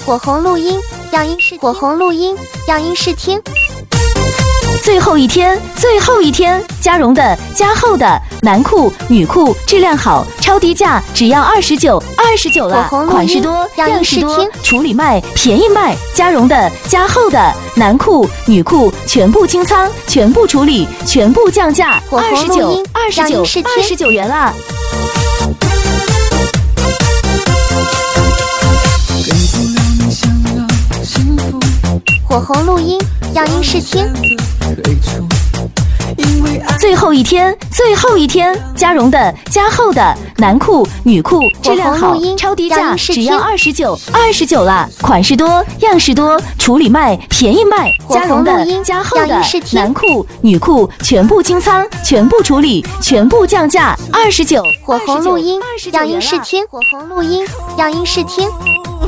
火红录音，样音试火红录音，样音试听。 最后一天，最后一天，加绒的、加厚的男裤、女裤，质量好，超低价，只要29了。款式多，样式多，处理卖，便宜卖。加绒的、加厚的男裤、女裤，全部清仓，全部处理，全部降价，29元啦！ 火红录音，样音试听。 最后一天，最后一天，加绒的、加厚的男裤、女裤，质量好，超低价，只要29了。款式多，样式多，处理卖，便宜卖。加绒的、加厚的男裤、女裤，全部清仓，全部处理，全部降价，29。 火红录音，样音试听。火红录音，样音试听。